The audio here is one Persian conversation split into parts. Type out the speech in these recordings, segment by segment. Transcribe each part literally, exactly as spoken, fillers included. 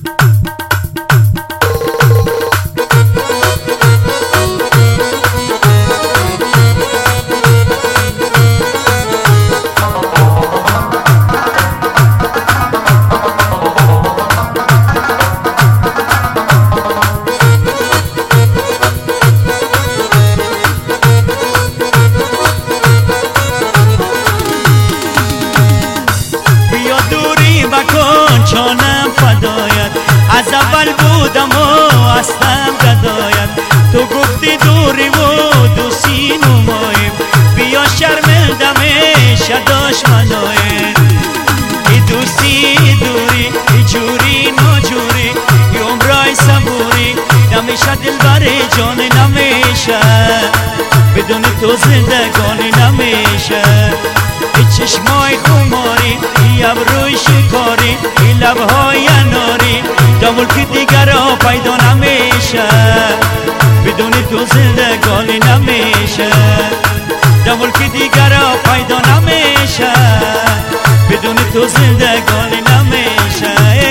جانم فدایت، از اول بودم و هستم گدایت. تو گفتی دوری و دوستی نماییم، بیا شرمندمش داشت منایم. ای دوستی دوری، ای جوری ناجوری، ای عمرای صبوری، نمیشه دل بر جان نمیشه، بدون تو زندگانی نمیشه. ای چشمای خماری، ای ابروی شکاری، ای لبهای اناری، دامول که دیگر را پیدا نمیشه، بدون تو زندگانی نمیشه. دامول که دیگر را پیدا نمیشه، بدون تو زندگانی نمیشه.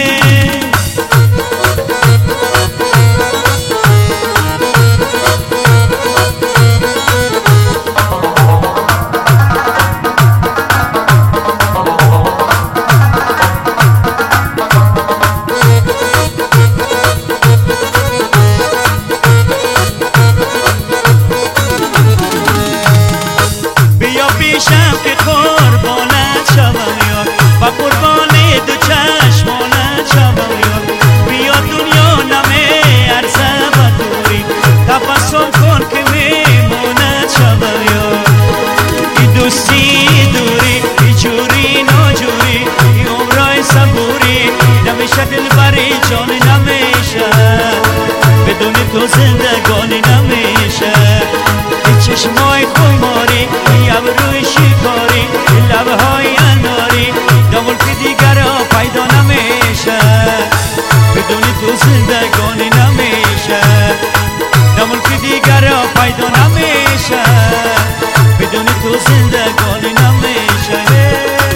پیشم که قربانت شوم یار، و قربان دو چشمانت شوم یار. بیا دنیا نمی ارزه و دوری، تبسم کن که میمونت شوم یار. ای دوستی دوری، ای جوری ناجوری، ای عمرای صبوری، نمیشه دل بری جان نمیشه، بدون تو زندگانی نمیشه. ای چشمای خماری، ای ابروی شکاری، ای لبهای اناری، دامول که دیگر را پیدا نمیشه، بدون تو زندگانی نمیشه. دامول که دیگر را پیدا نمیشه، بدون تو زندگانی نمیشه.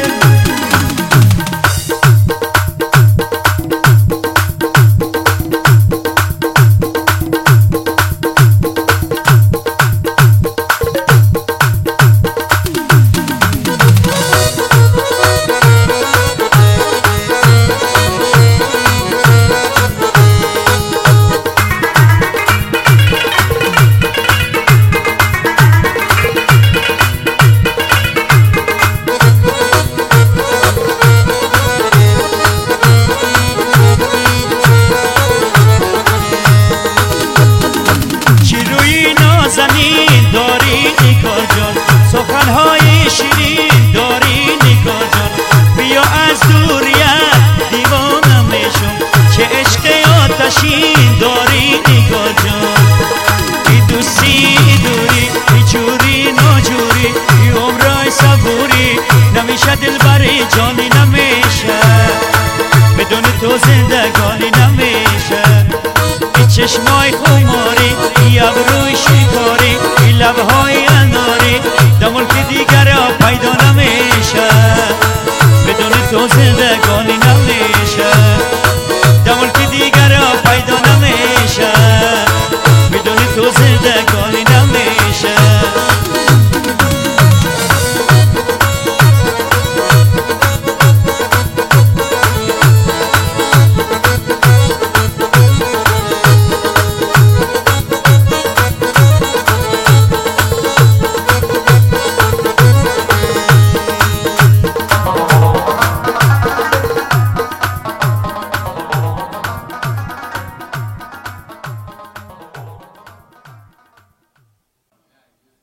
زمین داری نگاه جان، سخنهای شیرین داری نگاه جان. بیا از دوریت دیوانم میشم، چه عشق آتشین داری نگاه جان. ای دوستی دوری، ای جوری ناجوری، ای عمرای صبوری، نمیشه دل بری جانی نمیشه، بدون تو زندگانی نمیشه. ای چشمای خون